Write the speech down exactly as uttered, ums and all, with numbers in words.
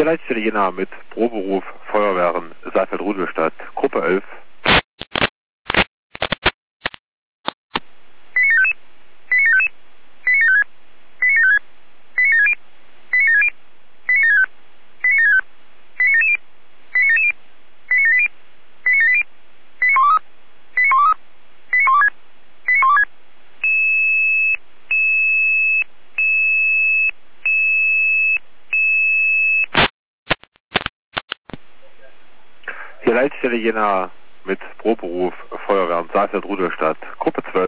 Leitstelle Jena mit Proberuf Feuerwehren Saalfeld-Rudolstadt, Gruppe elf. Hier Leitstelle Jena mit Proberuf Feuerwehren Saalfeld-Rudolstadt, Gruppe zwölf.